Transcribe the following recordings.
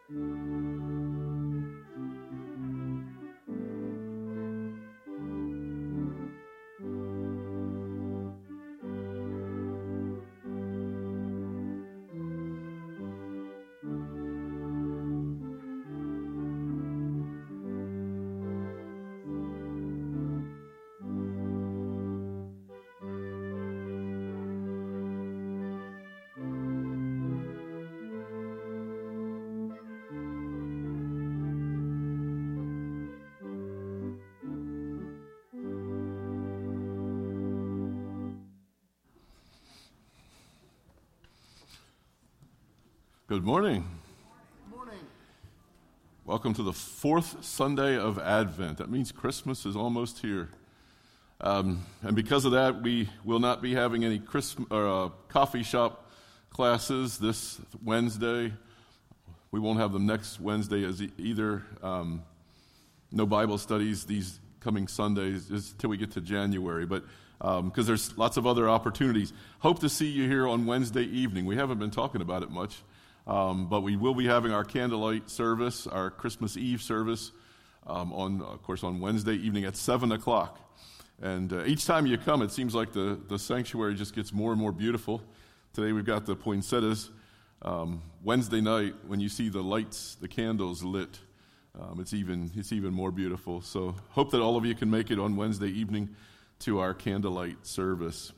Good morning. Good morning. Welcome to the fourth Sunday of Advent. That means Christmas is almost here. And because of that, we will not be having any coffee shop classes this Wednesday. We won't have them next Wednesday as either. No Bible studies these coming Sundays until we get to January. But because there's lots of other opportunities. Hope to see you here on Wednesday evening. We haven't been talking about it much. But we will be having our candlelight service, our Christmas Eve service, on Wednesday evening at 7 o'clock. And each time you come, it seems like the sanctuary just gets more and more beautiful. Today we've got the poinsettias. Wednesday night, when you see the lights, the candles lit, it's even more beautiful. So hope that all of you can make it on Wednesday evening to our candlelight service.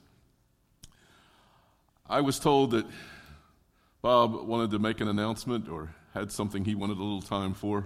I was told that Bob wanted to make an announcement or had something he wanted a little time for.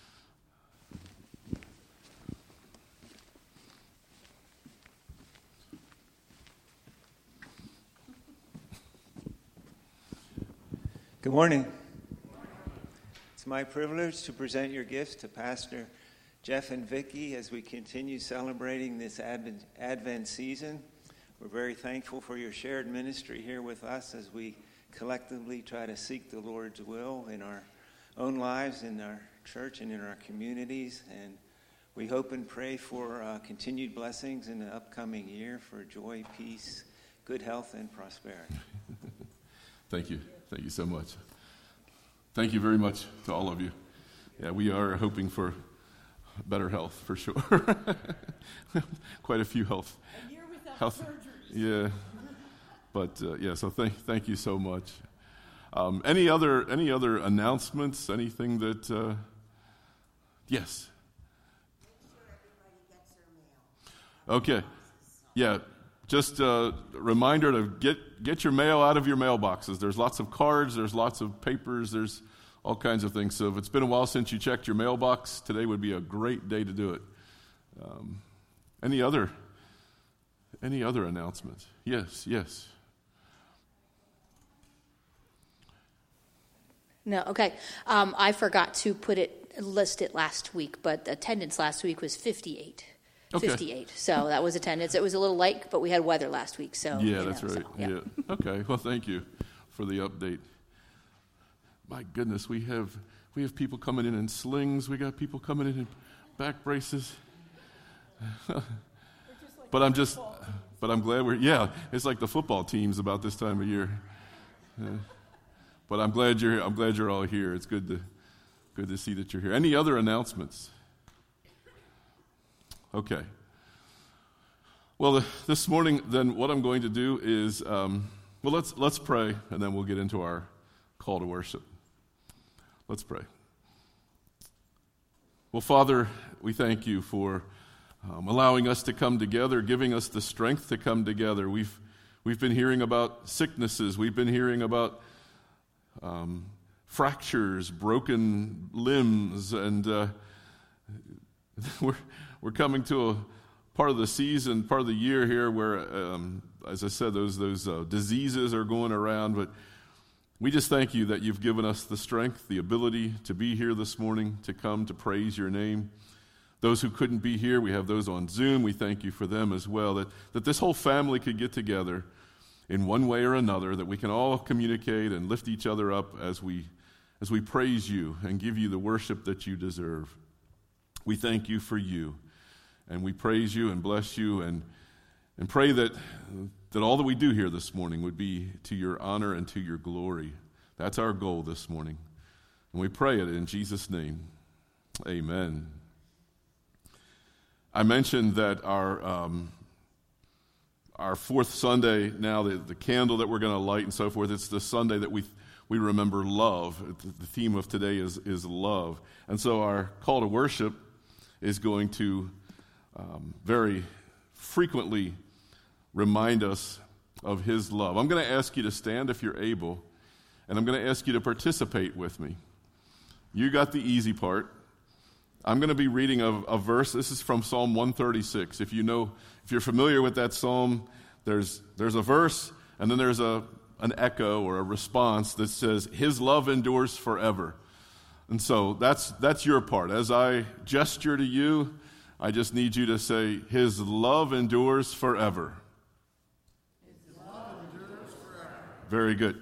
Good morning. It's my privilege to present your gifts to Pastor Jeff and Vicki as we continue celebrating this Advent season. We're very thankful for your shared ministry here with us as we collectively try to seek the Lord's will in our own lives, in our church, and in our communities. And we hope and pray for continued blessings in the upcoming year for joy, peace, good health, and prosperity. Thank you. Thank you so much. Thank you very much to all of you. Yeah, we are hoping for better health, for sure. Quite a few health. A year without health. Surgeries. Yeah. But so thank you so much. Any other announcements? Anything that? Yes. Make sure everybody gets their mail. Okay. Yeah. Just a reminder to get your mail out of your mailboxes. There's lots of cards. There's lots of papers. There's all kinds of things. So if it's been a while since you checked your mailbox, today would be a great day to do it. Any other announcements? Yes. No, okay. I forgot to list it last week, but attendance last week was 58. Okay. 58. So that was attendance. It was a little light, but we had weather last week. So yeah, that's right. So, yeah. Okay. Well, thank you for the update. My goodness, we have people coming in slings. We got people coming in back braces. But I'm glad it's like the football teams about this time of year. But I'm glad you're all here. It's good to see that you're here. Any other announcements? Okay. Well, this morning, then, what I'm going to do is, let's pray, and then we'll get into our call to worship. Let's pray. Well, Father, we thank you for allowing us to come together, giving us the strength to come together. We've been hearing about sicknesses. We've been hearing about fractures, broken limbs, and we're coming to a part of the season, part of the year here where, as I said, those diseases are going around. But we just thank you that you've given us the strength, the ability to be here this morning, to come to praise your name. Those who couldn't be here, we have those on Zoom. We thank you for them as well, that this whole family could get together in one way or another, that we can all communicate and lift each other up as we praise you and give you the worship that you deserve. We thank you for you, and we praise you and bless you and pray that all that we do here this morning would be to your honor and to your glory. That's our goal this morning, And we pray it in Jesus' name. Amen. I mentioned that our fourth Sunday now, the candle that we're going to light and so forth, it's the Sunday that we remember love. The theme of today is love. And so our call to worship is going to very frequently remind us of his love. I'm going to ask you to stand if you're able, and I'm going to ask you to participate with me. You got the easy part. I'm going to be reading a verse. This is from Psalm 136. If you're familiar with that psalm, there's a verse, and then there's an echo or a response that says, his love endures forever. And so that's your part. As I gesture to you, I just need you to say, his love endures forever. His love endures forever. Very good.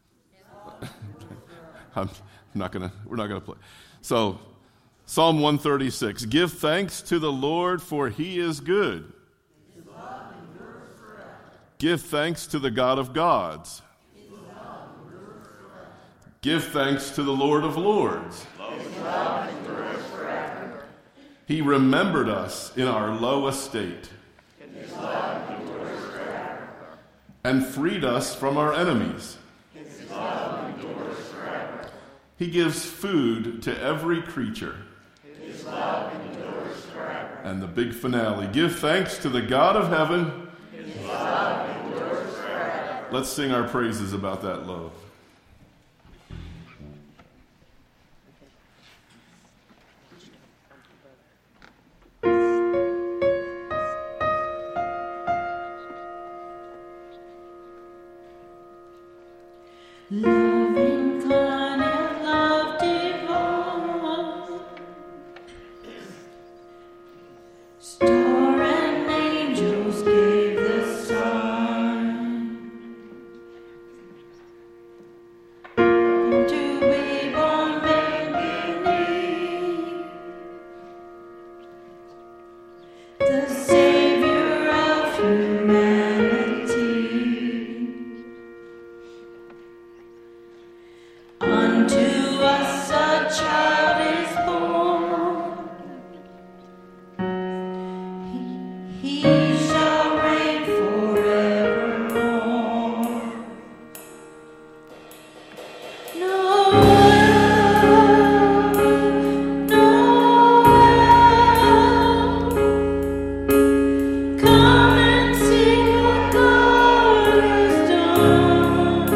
we're not gonna play. So, Psalm 136. Give thanks to the Lord, for he is good. His love endures forever. Give thanks to the God of gods. His love endures forever. Give thanks to the Lord of lords. His love endures forever. He remembered us in our low estate His love endures forever. and freed us from our enemies. His love endures forever. He gives food to every creature. His love endures forever. And the big finale. Give thanks to the God of heaven. His love endures forever. Let's sing our praises about that love. Love incarnate, love divine, star and angels gave the sign to be born beneath the Savior of humanity. Unto us a child is born, he shall reign forevermore. Come and see what God has done.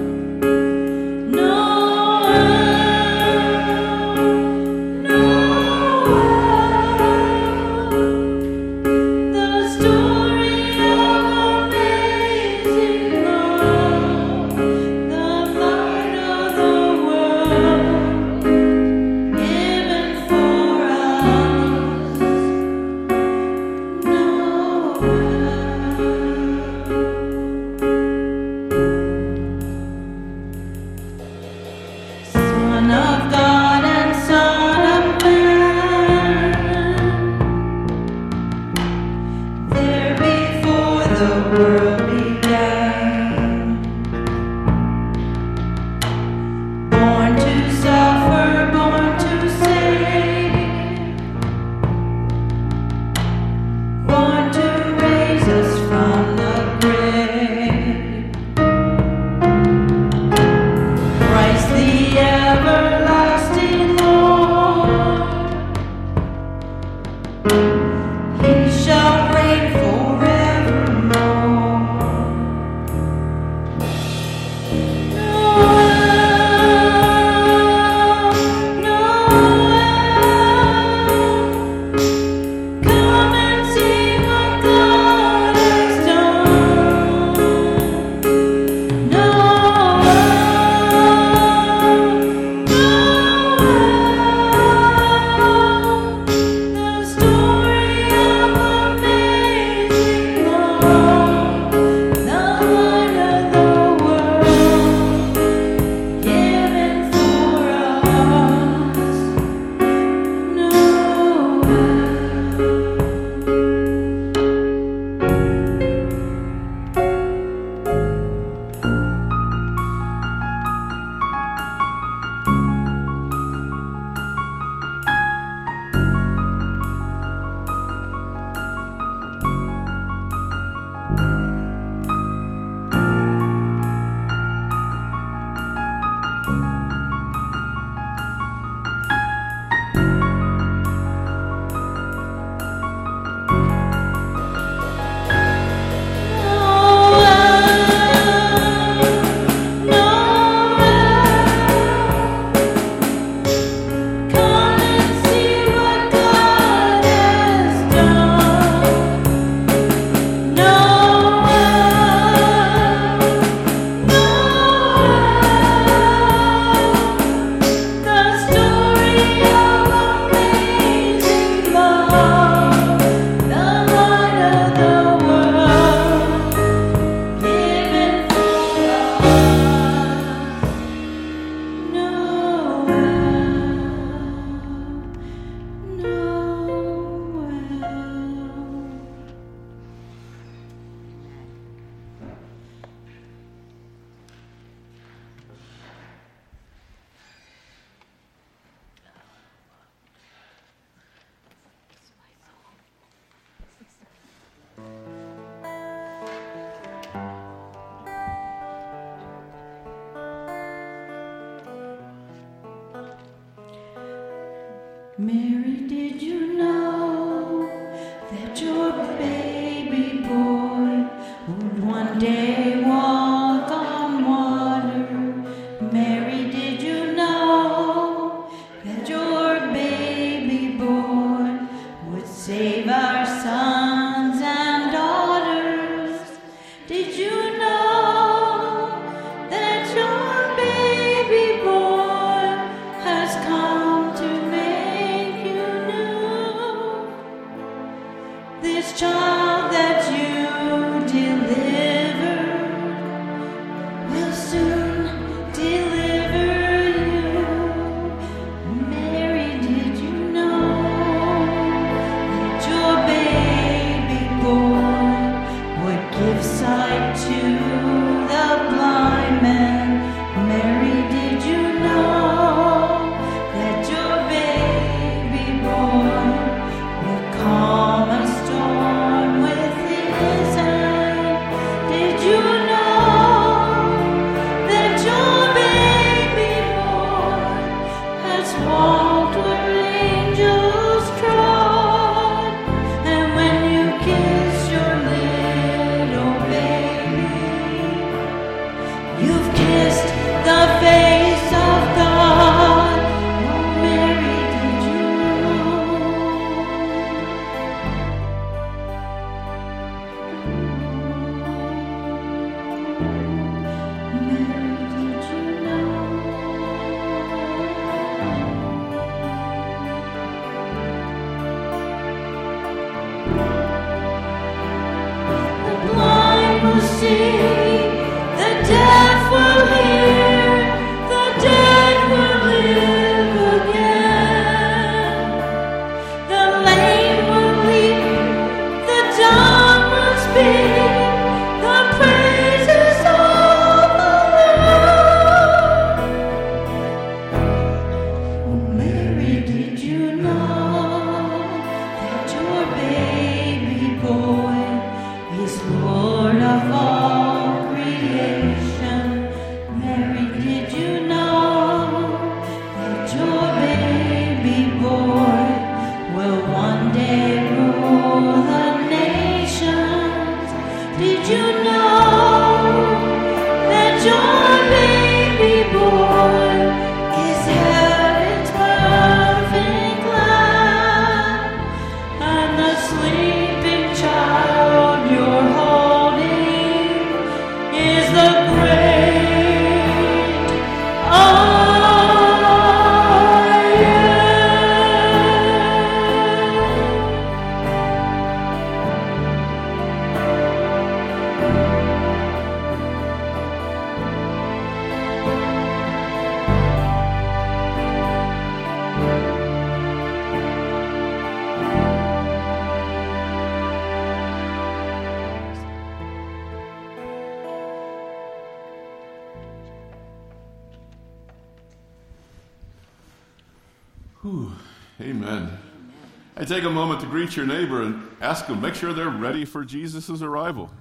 The story of amazing love, the light of the world, given for us. Son of God and Son of Man, there before the world began, born to suffer, born to save, born to raise us from the grave. Christ the everlasting Lord, he shall reign forevermore. Mary, did you know that your baby boy would one day walk on water? Mary, did you know that your baby boy would save our sons and daughters? Did you know that your baby boy has come to make you new? This child that you delivered will soon deliver you. Mary, did you know that your baby boy would give sight to the blind man? Mary, did you know that your baby boy would calm a storm with his hand? Did you know that your baby boy has walked where angels trod? And when you kiss your little baby, you've kissed the face of God. Oh, Mary, did you know? Mary, did you know? The blind will see, the deaf will hear, the dead will live again. The lame will leap, the dumb will speak, the praises of the Lord. Oh, Mary, did you know that your baby boy is Lord of all creation? Mary, did you know that your baby boy will one day rule the nations? Did you know that your baby boy is heaven's perfect lamb? And the sleeping child you're holding is the great I am. Whew. Amen. I take a moment to greet your neighbor and ask them, make sure they're ready for Jesus' arrival.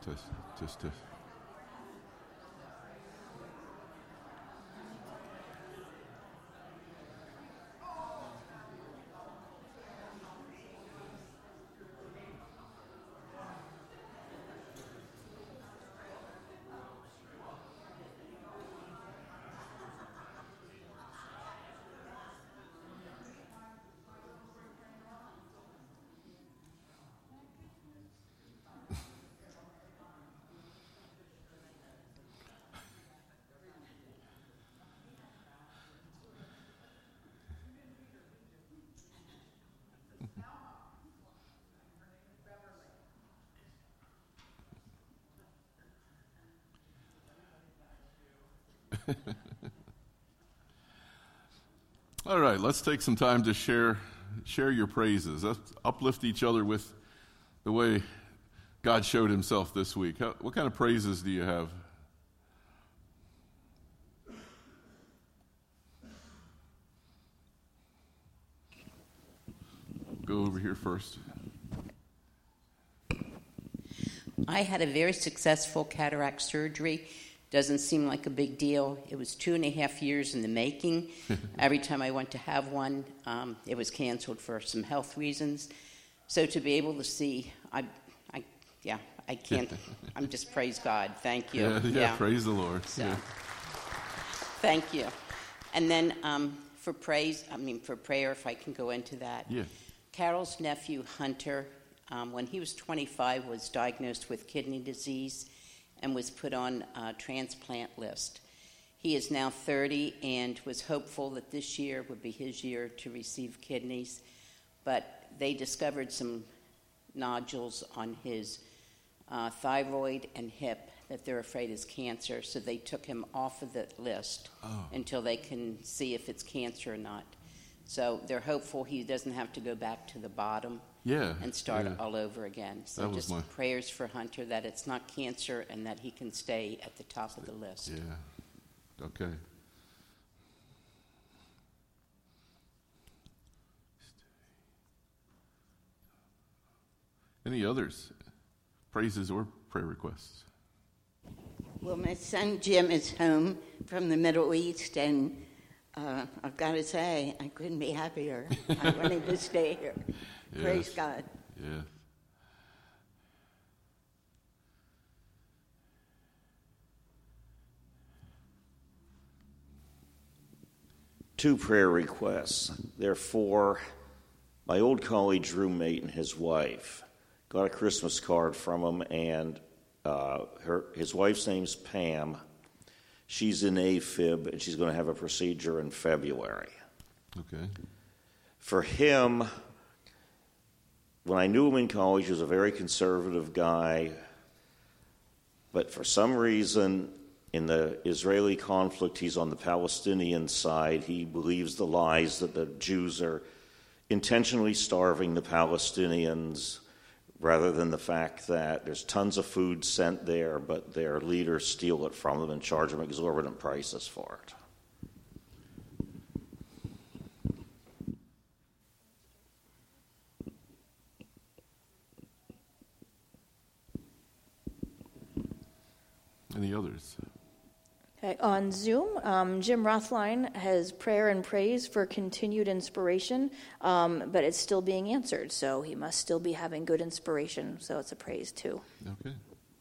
Just to. All right, let's take some time to share your praises. Let's uplift each other with the way God showed himself this week. What kind of praises do you have? Go over here first. I had a very successful cataract surgery. Doesn't seem like a big deal. It was 2.5 years in the making. Every time I went to have one, it was canceled for some health reasons. So to be able to see, I can't. I'm just praise God. Thank you. Yeah. Praise the Lord. So, yeah. Thank you. And then for prayer, if I can go into that. Yeah. Carol's nephew Hunter, when he was 25, was diagnosed with kidney disease and was put on a transplant list. He is now 30 and was hopeful that this year would be his year to receive kidneys, but they discovered some nodules on his thyroid and hip that they're afraid is cancer, so they took him off of the list until they can see if it's cancer or not. So they're hopeful he doesn't have to go back to the bottom and start all over again. So just prayers for Hunter that it's not cancer and that he can stay at the top of the list. Yeah. Okay. Any others? Praises or prayer requests? Well, my son Jim is home from the Middle East, and I've got to say, I couldn't be happier. I wanted to stay here. Yes. Praise God. Yeah. Two prayer requests. They're for my old college roommate and his wife. Got a Christmas card from him, and his wife's name's Pam. She's in AFib, and she's going to have a procedure in February. Okay. For him, when I knew him in college, he was a very conservative guy. But for some reason, in the Israeli conflict, he's on the Palestinian side. He believes the lies that the Jews are intentionally starving the Palestinians, rather than the fact that there's tons of food sent there, but their leaders steal it from them and charge them exorbitant prices for it. Any others? Okay, on Zoom, Jim Rothline has prayer and praise for continued inspiration, but it's still being answered, so he must still be having good inspiration, so it's a praise too. Okay.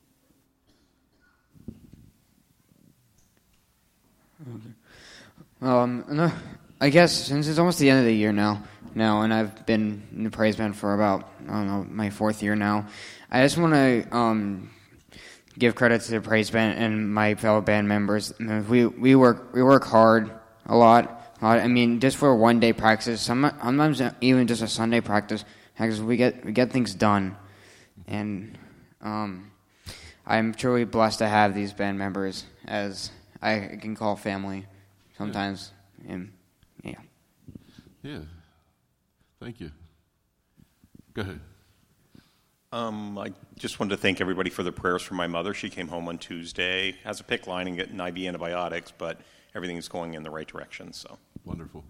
No, I guess since it's almost the end of the year now, and I've been in the praise band for about, my 4th year now, I just want to give credit to the praise band and my fellow band members. We work hard a lot. I mean, just for a one-day practice, sometimes even just a Sunday practice, we get things done, and I'm truly blessed to have these band members as I can call family sometimes. And yeah. Yeah. Thank you. Go ahead. I just wanted to thank everybody for their prayers for my mother. She came home on Tuesday, has a PICC line and getting IV antibiotics, but everything's going in the right direction. So wonderful.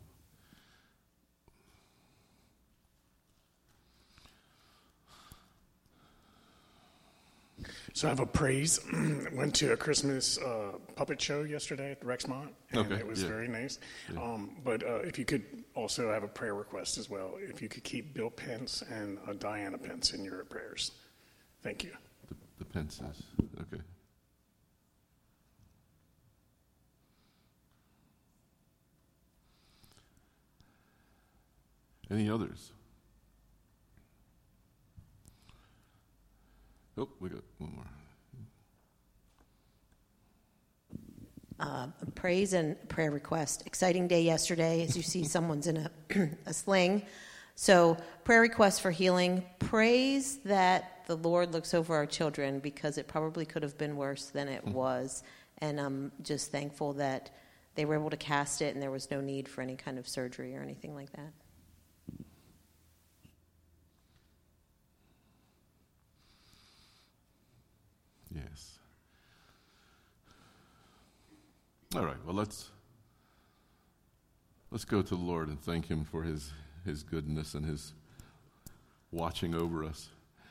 So I have a praise. Went to a Christmas puppet show yesterday at the Rexmont, and it was very nice. Yeah. But if you could also have a prayer request as well, if you could keep Bill Pence and Diana Pence in your prayers. Thank you. The Pences. Okay. Any others? Oh, we got one more. Praise and prayer request. Exciting day yesterday. As you see, someone's in a sling. So, prayer request for healing. Praise that the Lord looks over our children, because it probably could have been worse than it was. And I'm just thankful that they were able to cast it and there was no need for any kind of surgery or anything like that. Yes. All right, well, let's go to the Lord and thank him for his goodness and his watching over us.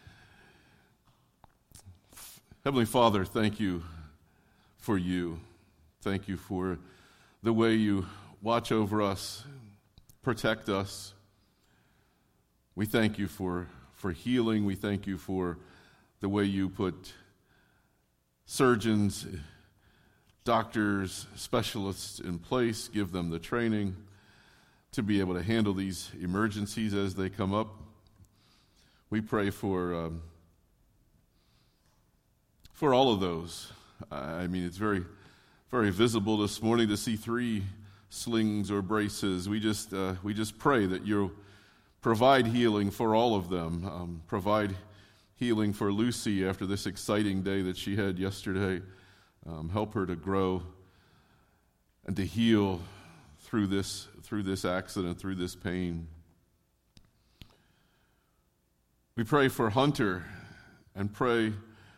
Heavenly Father, thank you for you. Thank you for the way you watch over us, protect us. We thank you for healing. We thank you for the way you put surgeons, doctors, specialists in place, give them the training to be able to handle these emergencies as they come up. We pray for all of those. I mean, it's very, very visible this morning to see 3 slings or braces. We just pray that you'll provide healing for all of them. Provide healing for Lucy after this exciting day that she had yesterday. Help her to grow and to heal through this accident, through this pain. We pray for Hunter and pray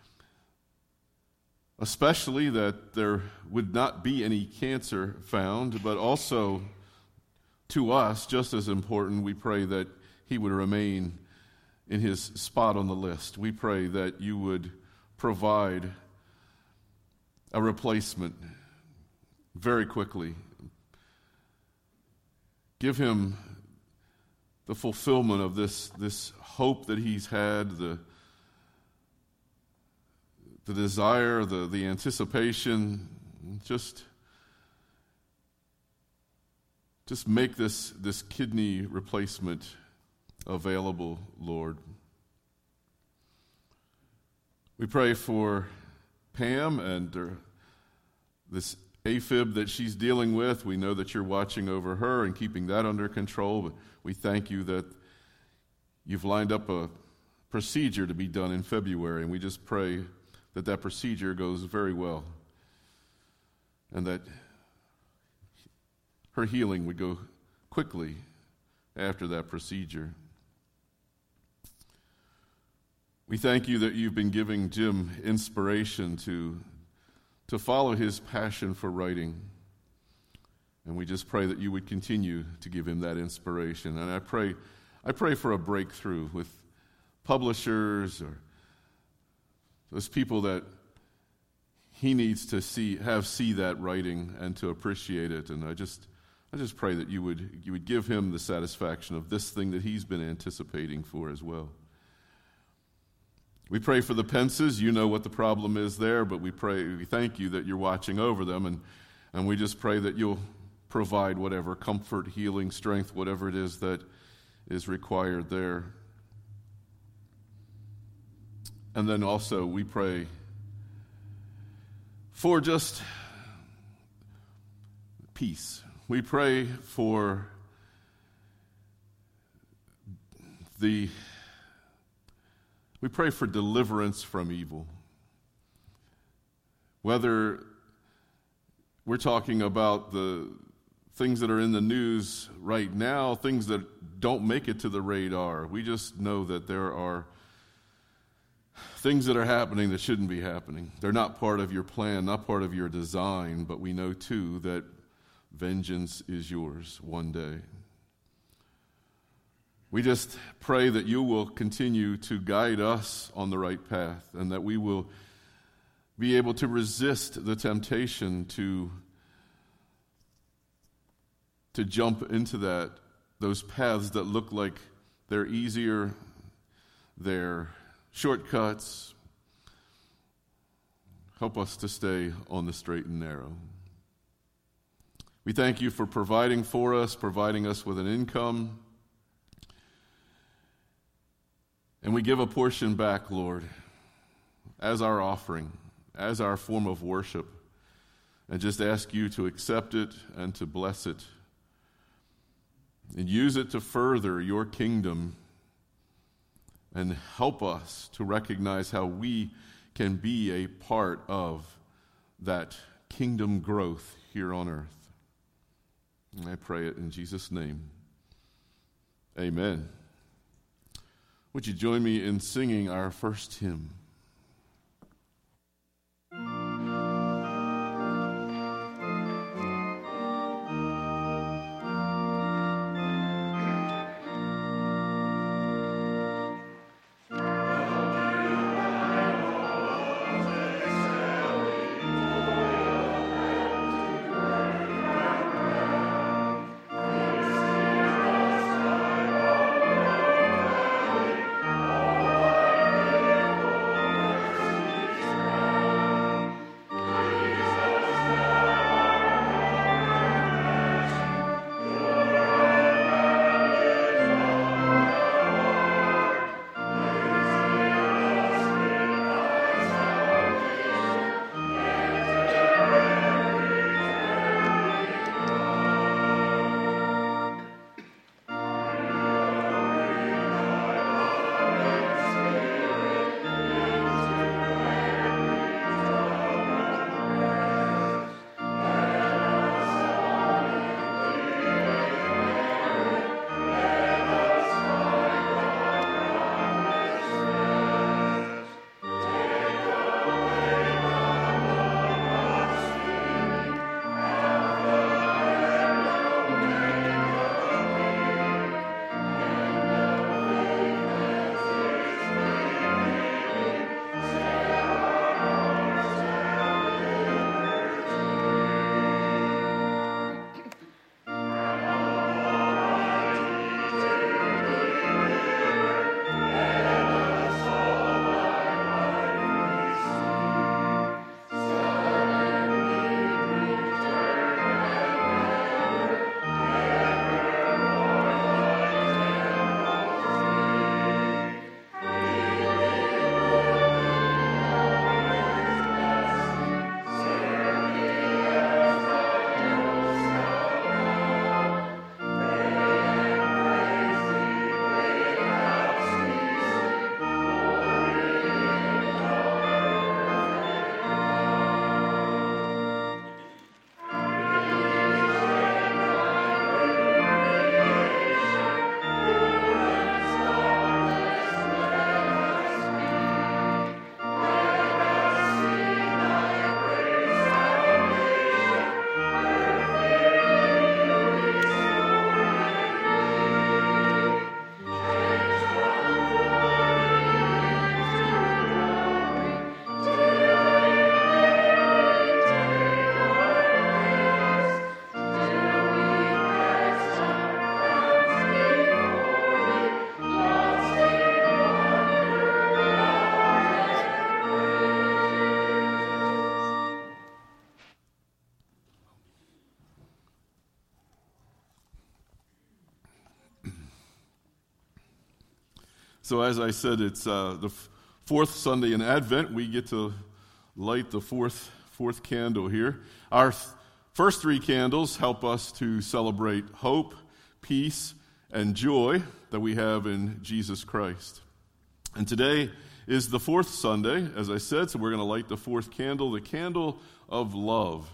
especially that there would not be any cancer found, but also to us, just as important, we pray that he would remain in his spot on the list. We pray that you would provide a replacement very quickly. Give him the fulfillment of this hope that he's had, the desire, the anticipation. Just make this kidney replacement available, Lord. We pray for Pam and this AFib that she's dealing with. We know that you're watching over her and keeping that under control. But we thank you that you've lined up a procedure to be done in February, and we just pray that procedure goes very well and that her healing would go quickly after that procedure. We thank you that you've been giving Jim inspiration to follow his passion for writing. And we just pray that you would continue to give him that inspiration. And I pray for a breakthrough with publishers or those people that he needs to see that writing and to appreciate it. And I just pray that you would give him the satisfaction of this thing that he's been anticipating for as well. We pray for the Pences. You know what the problem is there, but we thank you that you're watching over them, and we just pray that you'll provide whatever comfort, healing, strength, whatever it is that is required there. And then also we pray for just peace. We pray for deliverance from evil. Whether we're talking about the things that are in the news right now, things that don't make it to the radar, we just know that there are things that are happening that shouldn't be happening. They're not part of your plan, not part of your design, but we know too that vengeance is yours one day. We just pray that you will continue to guide us on the right path and that we will be able to resist the temptation to jump into those paths that look like they're easier, they're shortcuts. Help us to stay on the straight and narrow. We thank you for providing for us, providing us with an income. And we give a portion back, Lord, as our offering, as our form of worship, and just ask you to accept it and to bless it and use it to further your kingdom and help us to recognize how we can be a part of that kingdom growth here on earth. And I pray it in Jesus' name. Amen. Would you join me in singing our first hymn? So as I said, it's the fourth Sunday in Advent. We get to light the fourth candle here. Our first three candles help us to celebrate hope, peace, and joy that we have in Jesus Christ. And today is the fourth Sunday, as I said, so we're going to light the fourth candle, the candle of love.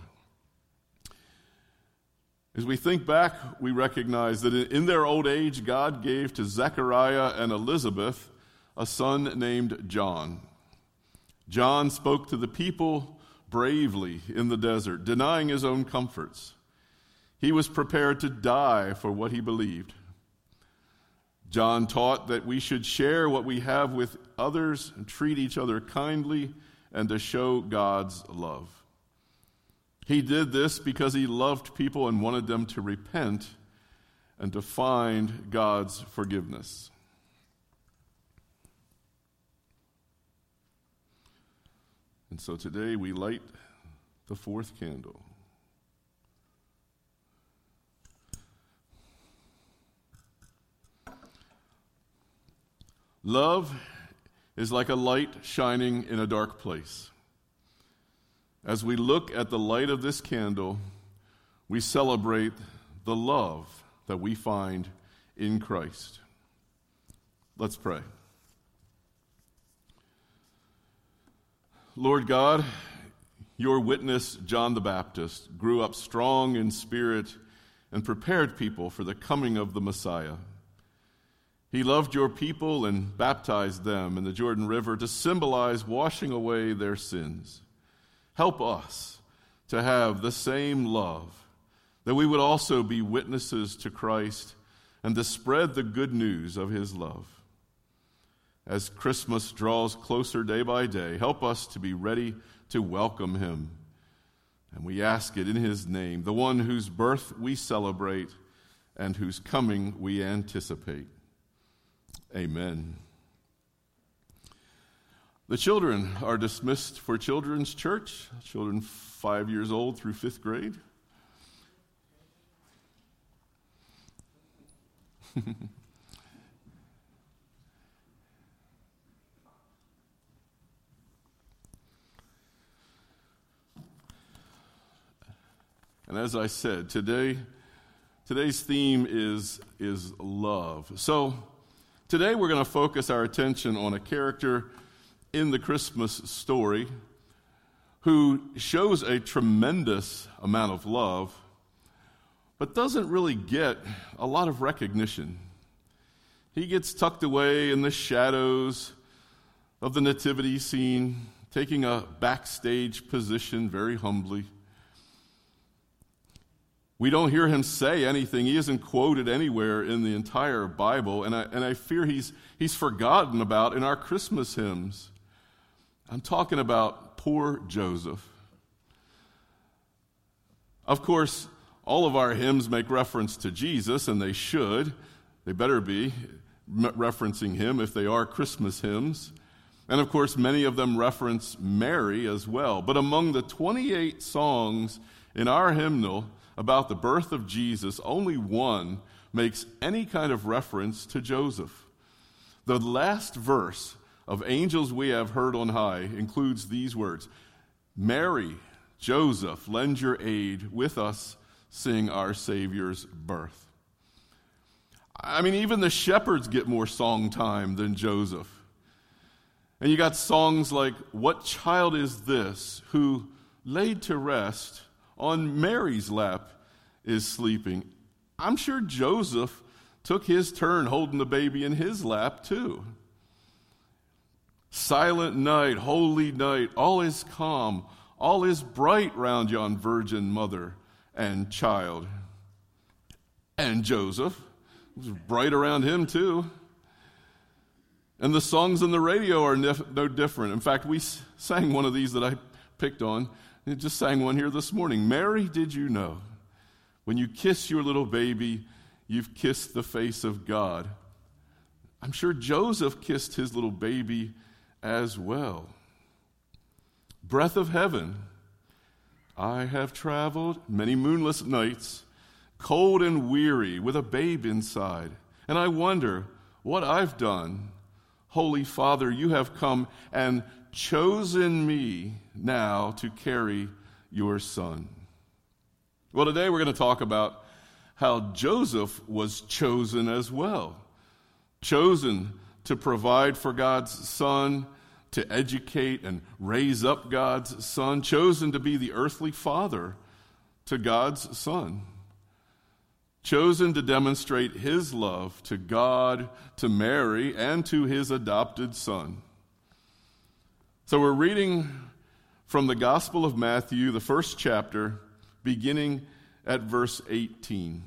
As we think back, we recognize that in their old age, God gave to Zechariah and Elizabeth a son named John. John spoke to the people bravely in the desert, denying his own comforts. He was prepared to die for what he believed. John taught that we should share what we have with others and treat each other kindly and to show God's love. He did this because he loved people and wanted them to repent and to find God's forgiveness. And so today we light the fourth candle. Love is like a light shining in a dark place. As we look at the light of this candle, we celebrate the love that we find in Christ. Let's pray. Lord God, your witness, John the Baptist, grew up strong in spirit and prepared people for the coming of the Messiah. He loved your people and baptized them in the Jordan River to symbolize washing away their sins. Help us to have the same love, that we would also be witnesses to Christ and to spread the good news of his love. As Christmas draws closer day by day, help us to be ready to welcome him. And we ask it in his name, the one whose birth we celebrate and whose coming we anticipate. Amen. The children are dismissed for Children's Church, children 5 years old through 5th grade. And as I said, today's theme is love. So today we're going to focus our attention on a character in the Christmas story who shows a tremendous amount of love, but doesn't really get a lot of recognition. He gets tucked away in the shadows of the nativity scene, taking a backstage position very humbly. We don't hear him say anything. He isn't quoted anywhere in the entire Bible, and I fear he's forgotten about in our Christmas hymns. I'm talking about poor Joseph. Of course, all of our hymns make reference to Jesus, and they should. They better be referencing him if they are Christmas hymns. And of course, many of them reference Mary as well. But among the 28 songs in our hymnal about the birth of Jesus, only one makes any kind of reference to Joseph. The last verse of Angels We Have Heard on High includes these words: Mary, Joseph, lend your aid, with us sing our Savior's birth. I mean, even the shepherds get more song time than Joseph. And you got songs like, What child is this who, laid to rest, on Mary's lap is sleeping? I'm sure Joseph took his turn holding the baby in his lap too. Silent night, holy night, all is calm, all is bright round yon virgin mother and child. And Joseph, it was bright around him too. And the songs on the radio are no different. In fact, we sang one of these that I picked on. I just sang one here this morning. Mary, did you know, when you kiss your little baby, you've kissed the face of God? I'm sure Joseph kissed his little baby as well. Breath of heaven, I have traveled many moonless nights, cold and weary, with a babe inside, and I wonder what I've done. Holy Father, you have come and chosen me now to carry your son. Well, today we're going to talk about how Joseph was chosen as well. Chosen to provide for God's son, to educate and raise up God's son, chosen to be the earthly father to God's son, chosen to demonstrate his love to God, to Mary, and to his adopted son. So we're reading from the Gospel of Matthew, the first chapter, beginning at verse 18.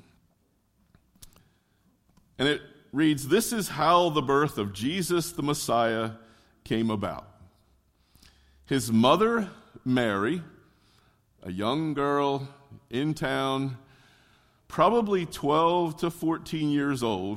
And it reads, This is how the birth of Jesus the Messiah came about. His mother, Mary, a young girl in town, probably 12 to 14 years old,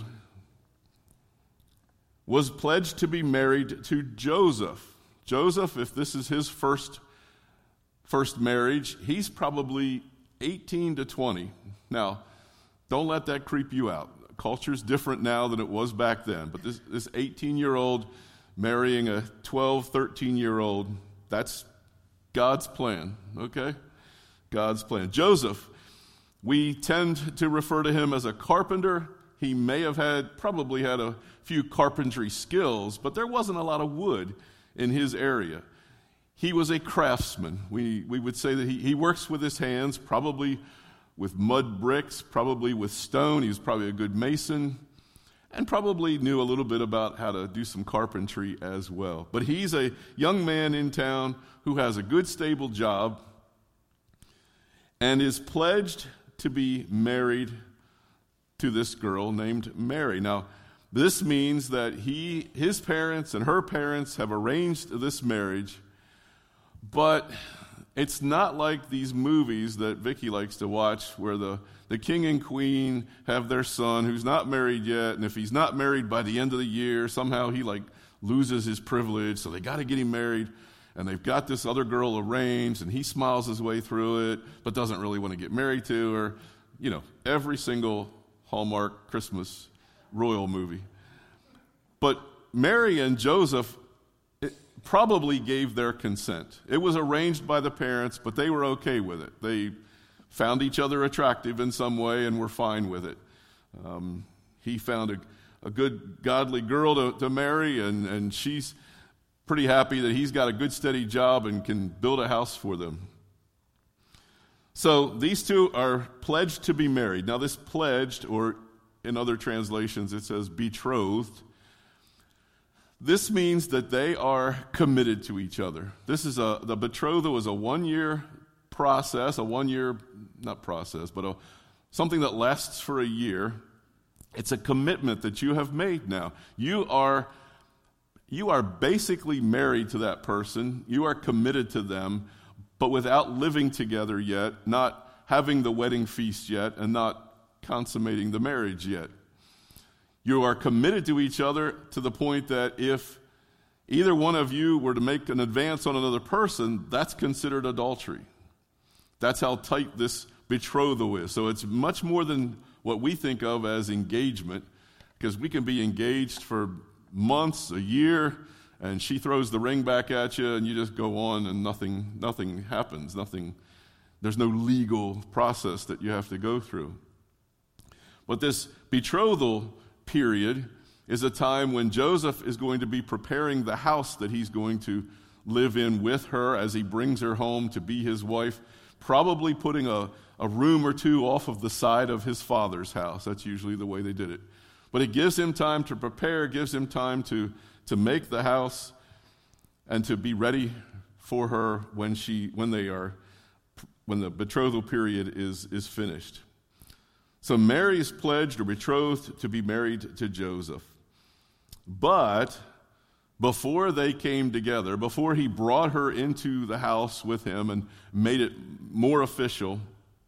was pledged to be married to Joseph. Joseph, if this is his first marriage, he's probably 18 to 20. Now, don't let that creep you out. Culture's different now than it was back then, but this 18-year-old marrying a 12, 13-year-old, that's God's plan, okay? God's plan. Joseph, we tend to refer to him as a carpenter. He may have probably had a few carpentry skills, but there wasn't a lot of wood in his area. He was a craftsman. We would say that he works with his hands, probably with mud bricks, probably with stone. He was probably a good mason, and probably knew a little bit about how to do some carpentry as well. But he's a young man in town who has a good, stable job and is pledged to be married to this girl named Mary. Now, this means that his parents and her parents have arranged this marriage, but it's not like these movies that Vicky likes to watch where the king and queen have their son who's not married yet, and if he's not married by the end of the year, somehow he loses his privilege, so they got to get him married, and they've got this other girl arranged, and he smiles his way through it, but doesn't really want to get married to her. You know, every single Hallmark Christmas royal movie. But Mary and Joseph probably gave their consent. It was arranged by the parents, but they were okay with it. They found each other attractive in some way and were fine with it. He found a good, godly girl to marry, and she's pretty happy that he's got a good, steady job and can build a house for them. So these two are pledged to be married. Now this pledged, or in other translations it says betrothed, this means that they are committed to each other. This is the betrothal is a 1-year process, something that lasts for a year. It's a commitment that you have made now. You are basically married to that person. You are committed to them, but without living together yet, not having the wedding feast yet, and not consummating the marriage yet. You are committed to each other to the point that if either one of you were to make an advance on another person, that's considered adultery. That's how tight this betrothal is. So it's much more than what we think of as engagement, because we can be engaged for months, a year, and she throws the ring back at you, and you just go on, and nothing happens. There's no legal process that you have to go through. But this betrothal period is a time when Joseph is going to be preparing the house that he's going to live in with her as he brings her home to be his wife, probably putting a room or two off of the side of his father's house. That's usually the way they did it. But it gives him time to prepare, gives him time to make the house and to be ready for her when the betrothal period is finished. So Mary is pledged or betrothed to be married to Joseph. But before they came together, before he brought her into the house with him and made it more official,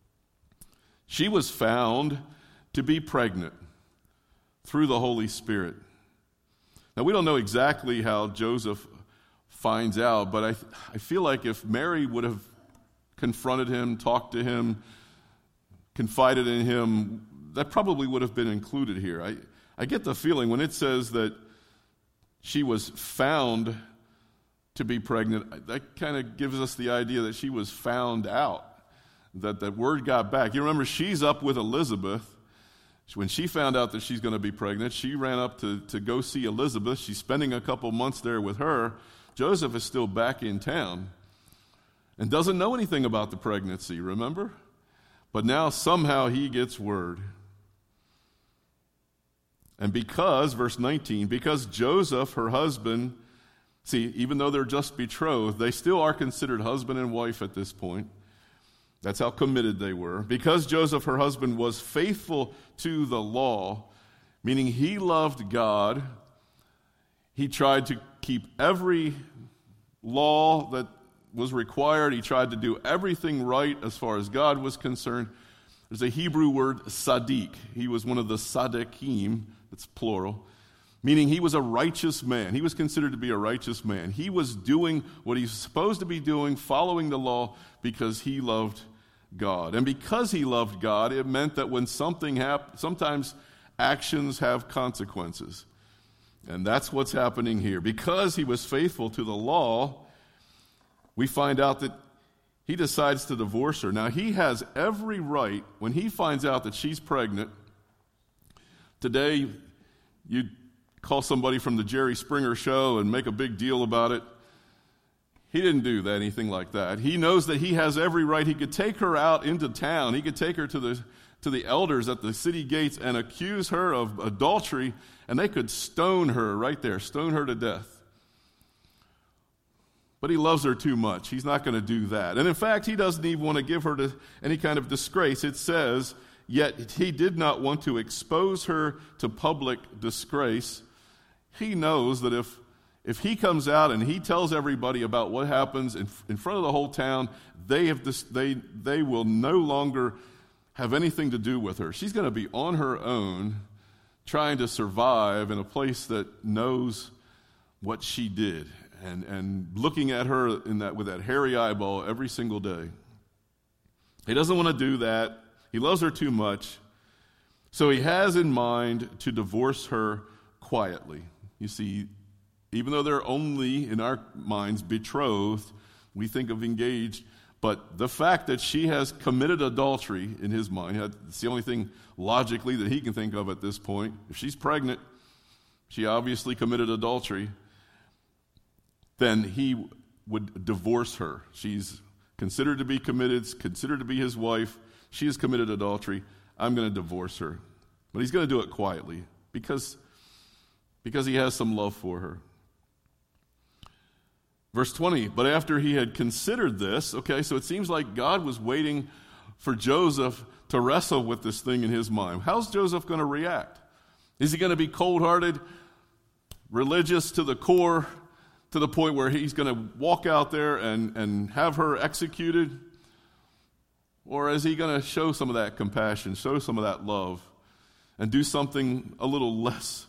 she was found to be pregnant through the Holy Spirit. Now, we don't know exactly how Joseph finds out, but I feel like if Mary would have confronted him, talked to him, confided in him, that probably would have been included here. I get the feeling when it says that she was found to be pregnant, that kind of gives us the idea that she was found out, that the word got back. You remember, she's up with Elizabeth. When she found out that she's going to be pregnant, she ran up to go see Elizabeth. She's spending a couple months there with her. Joseph is still back in town and doesn't know anything about the pregnancy, remember? But now somehow he gets word. And verse 19, because Joseph, her husband, see, even though they're just betrothed, they still are considered husband and wife at this point. That's how committed they were. Because Joseph, her husband, was faithful to the law, meaning he loved God, he tried to keep every law that was required. He tried to do everything right as far as God was concerned. There's a Hebrew word, Sadiq. He was one of the Sadiqim, it's plural, meaning he was a righteous man. He was considered to be a righteous man. He was doing what he's supposed to be doing, following the law, because he loved God. And because he loved God, it meant that when something happened, sometimes actions have consequences. And that's what's happening here. Because he was faithful to the law, we find out that he decides to divorce her. Now, he has every right, when he finds out that she's pregnant. Today, you'd call somebody from the Jerry Springer show and make a big deal about it. He didn't do that, anything like that. He knows that he has every right. He could take her out into town. He could take her to the elders at the city gates and accuse her of adultery, and they could stone her right there, stone her to death. But he loves her too much. He's not going to do that. And in fact, he doesn't even want to give her to any kind of disgrace. It says, yet he did not want to expose her to public disgrace. He knows that if he comes out and he tells everybody about what happens in front of the whole town, they will no longer have anything to do with her. She's going to be on her own, trying to survive in a place that knows what she did, and looking at her with that hairy eyeball every single day. He doesn't want to do that. He loves her too much. So he has in mind to divorce her quietly. You see, even though they're only, in our minds, betrothed, we think of engaged, but the fact that she has committed adultery in his mind, it's the only thing logically that he can think of at this point. If she's pregnant, she obviously committed adultery, then he would divorce her. She's considered to be committed, considered to be his wife. She has committed adultery. I'm going to divorce her. But he's going to do it quietly because he has some love for her. Verse 20, but after he had considered this, okay, so it seems like God was waiting for Joseph to wrestle with this thing in his mind. How's Joseph going to react? Is he going to be cold-hearted, religious to the core, to the point where he's going to walk out there and have her executed? Or is he going to show some of that compassion, show some of that love, and do something a little less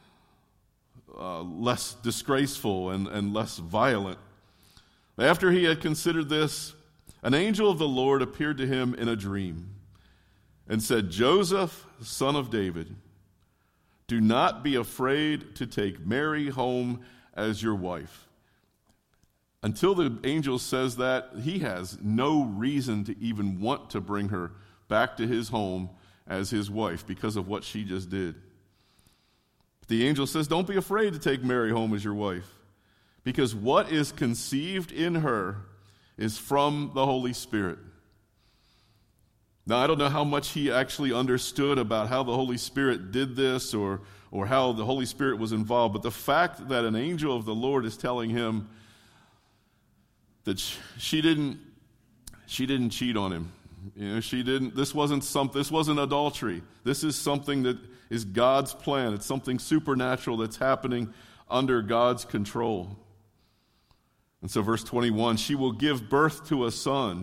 disgraceful and less violent? After he had considered this, an angel of the Lord appeared to him in a dream and said, Joseph, son of David, do not be afraid to take Mary home as your wife. Until the angel says that, he has no reason to even want to bring her back to his home as his wife because of what she just did. But the angel says, don't be afraid to take Mary home as your wife, because what is conceived in her is from the Holy Spirit. Now, I don't know how much he actually understood about how the Holy Spirit did this or how the Holy Spirit was involved, but the fact that an angel of the Lord is telling him that she didn't cheat on him. You know, this wasn't adultery. This is something that is God's plan. It's something supernatural that's happening under God's control. And so verse 21, she will give birth to a son,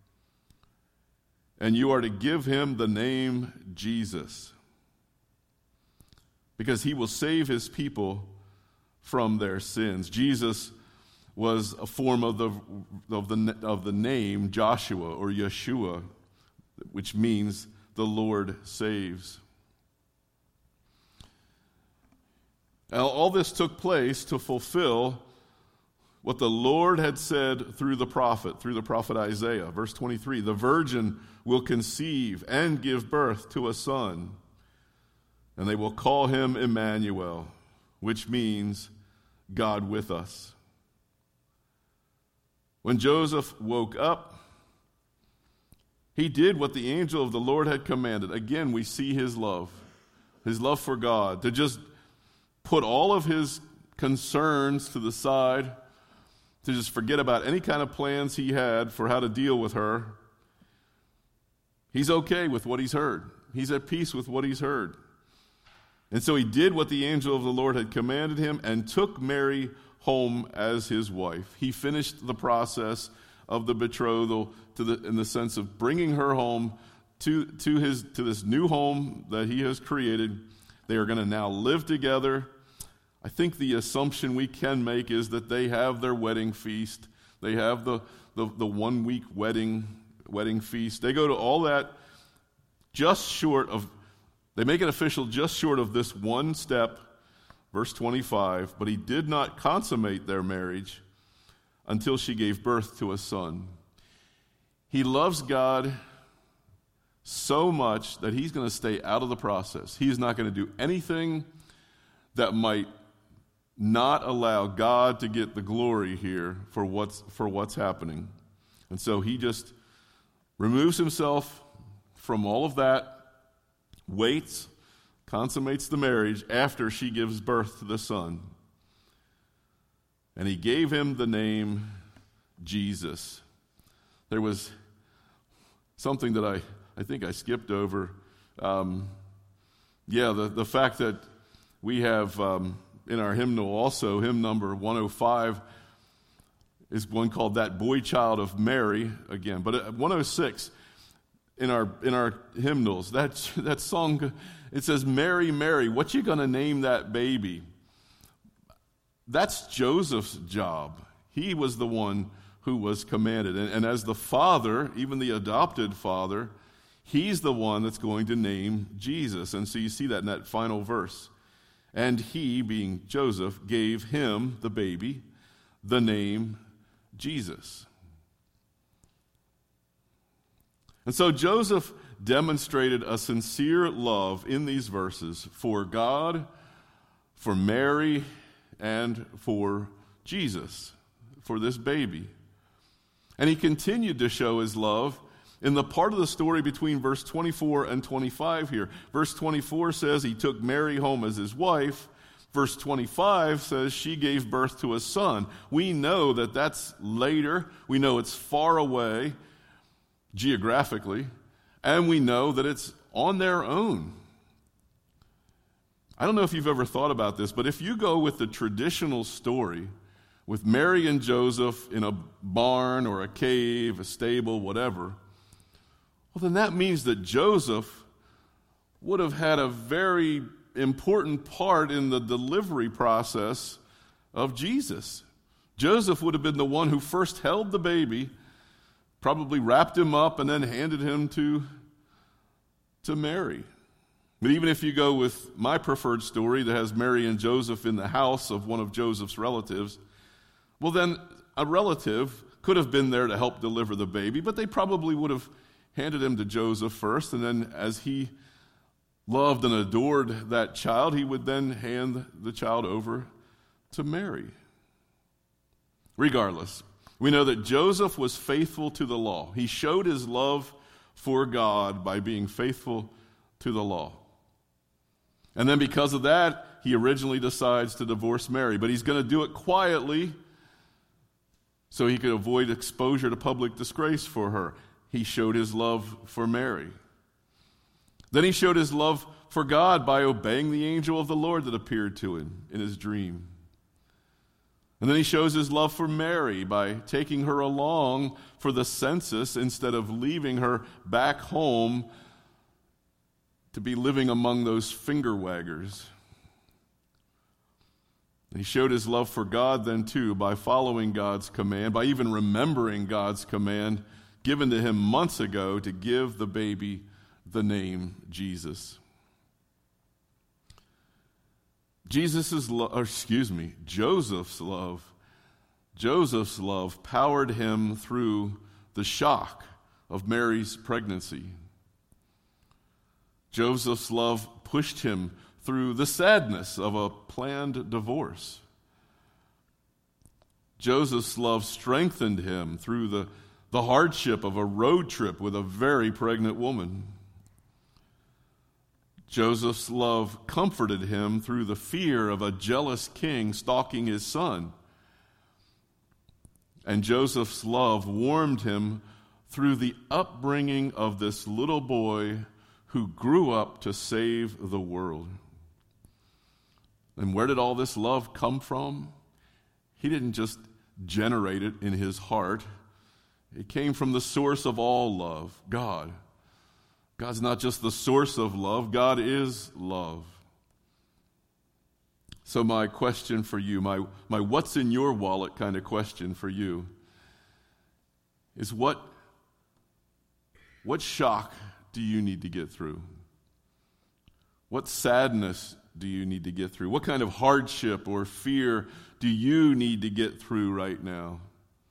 and you are to give him the name Jesus, because he will save his people from their sins. Jesus was a form of the name Joshua or Yeshua, which means the Lord saves. Now, all this took place to fulfill what the Lord had said through the prophet Isaiah. Verse 23, the virgin will conceive and give birth to a son, and they will call him Emmanuel, which means God with us. When Joseph woke up, he did what the angel of the Lord had commanded. Again, we see his love for God, to just put all of his concerns to the side, to just forget about any kind of plans he had for how to deal with her. He's okay with what he's heard. He's at peace with what he's heard. And so he did what the angel of the Lord had commanded him and took Mary home as his wife. He finished the process of the betrothal in the sense of bringing her home to this new home that he has created. They are going to now live together. I think the assumption we can make is that they have their wedding feast. They have the 1 week wedding feast. They go to all that they make it official just short of this one step, verse 25, but he did not consummate their marriage until she gave birth to a son. He loves God so much that he's going to stay out of the process. He's not going to do anything that might not allow God to get the glory here for what's happening. And so he just removes himself from all of that, waits, consummates the marriage after she gives birth to the son. And he gave him the name Jesus. There was something that I think I skipped over. The fact that we have in our hymnal also, hymn number 105, is one called That Boy Child of Mary again. But at 106, in our hymnals, that song, it says, Mary, Mary, what you gonna name that baby? That's Joseph's job. He was the one who was commanded. And as the father, even the adopted father, he's the one that's going to name Jesus. And so you see that in that final verse. And he, being Joseph, gave him, the baby, the name Jesus. And so Joseph demonstrated a sincere love in these verses for God, for Mary, and for Jesus, for this baby. And he continued to show his love in the part of the story between verse 24 and 25 here. Verse 24 says he took Mary home as his wife. Verse 25 says she gave birth to a son. We know that that's later. We know it's far away geographically. And we know that it's on their own. I don't know if you've ever thought about this, but if you go with the traditional story, with Mary and Joseph in a barn or a cave, a stable, whatever, well, then that means that Joseph would have had a very important part in the delivery process of Jesus. Joseph would have been the one who first held the baby, probably wrapped him up, and then handed him to Mary. But even if you go with my preferred story that has Mary and Joseph in the house of one of Joseph's relatives, well, then a relative could have been there to help deliver the baby, but they probably would have handed him to Joseph first, and then as he loved and adored that child, he would then hand the child over to Mary. Regardless, we know that Joseph was faithful to the law. He showed his love for God by being faithful to the law. And then because of that, he originally decides to divorce Mary, but he's going to do it quietly so he could avoid exposure to public disgrace for her. He showed his love for Mary. Then he showed his love for God by obeying the angel of the Lord that appeared to him in his dream. And then he shows his love for Mary by taking her along for the census instead of leaving her back home to be living among those finger waggers. And he showed his love for God then too by following God's command, by even remembering God's command given to him months ago to give the baby the name Jesus. Joseph's love powered him through the shock of Mary's pregnancy. Joseph's love pushed him through the sadness of a planned divorce. Joseph's love strengthened him through the hardship of a road trip with a very pregnant woman. Joseph's love comforted him through the fear of a jealous king stalking his son. And Joseph's love warmed him through the upbringing of this little boy who grew up to save the world. And where did all this love come from? he didn't just generate it in his heart. It came from the source of all love, God. God's not just the source of love, God is love. So my question for you, my what's in your wallet kind of question for you, is what shock do you need to get through? What sadness do you need to get through? What kind of hardship or fear do you need to get through right now?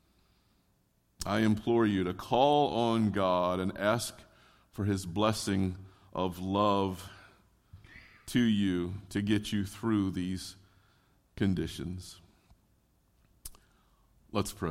I implore you to call on God and ask for his blessing of love to you to get you through these conditions. Let's pray.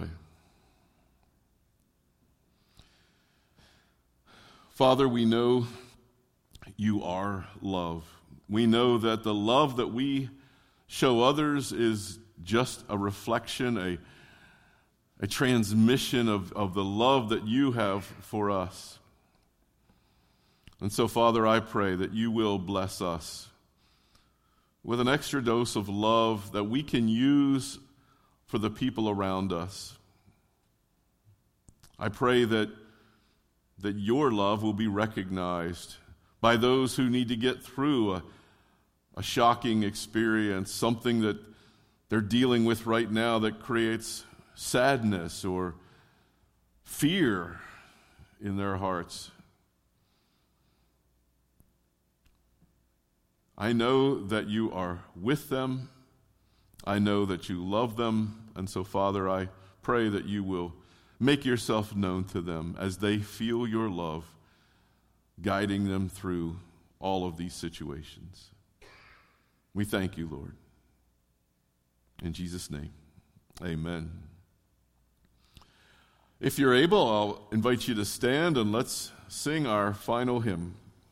Father, we know you are love. We know that the love that we show others is just a reflection, a transmission of the love that you have for us. And so, Father, I pray that you will bless us with an extra dose of love that we can use for the people around us. I pray that your love will be recognized by those who need to get through a shocking experience, something that they're dealing with right now that creates sadness or fear in their hearts. I know that you are with them. I know that you love them. And so, Father, I pray that you will make yourself known to them as they feel your love guiding them through all of these situations. We thank you, Lord. In Jesus' name, amen. If you're able, I'll invite you to stand and let's sing our final hymn.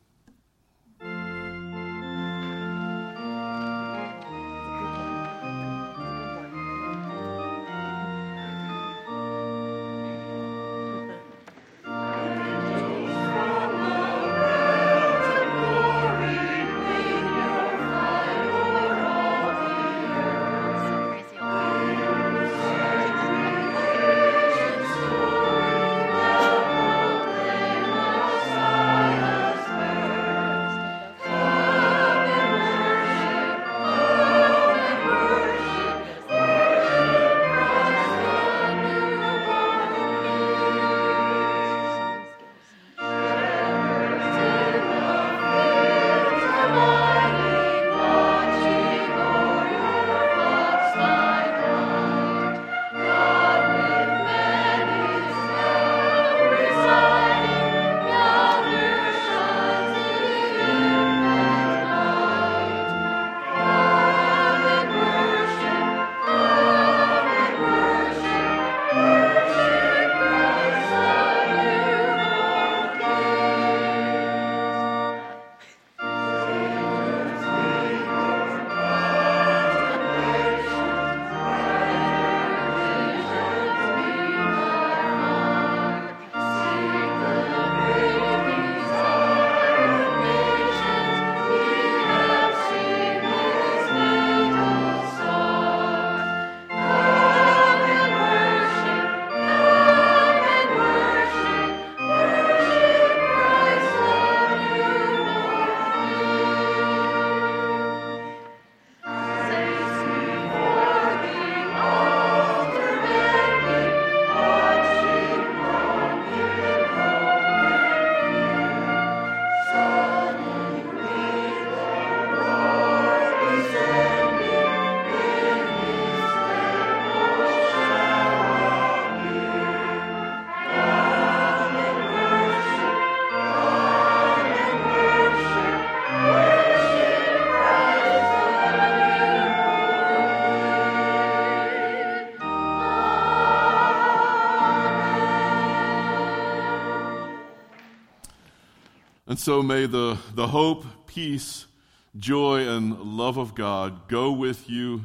And so may the hope, peace, joy, and love of God go with you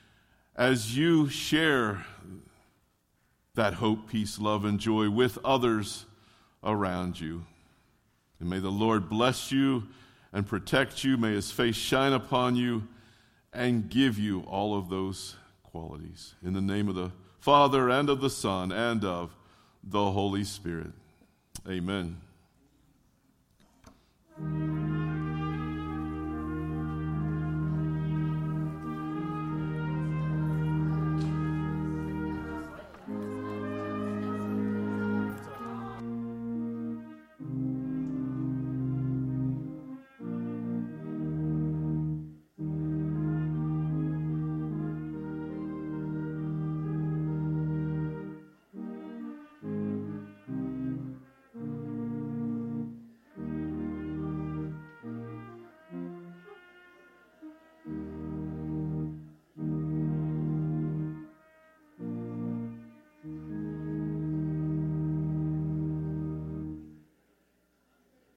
as you share that hope, peace, love, and joy with others around you. And may the Lord bless you and protect you. May his face shine upon you and give you all of those qualities. qualities. In the name of the Father, and of the Son, and of the Holy Spirit. Amen.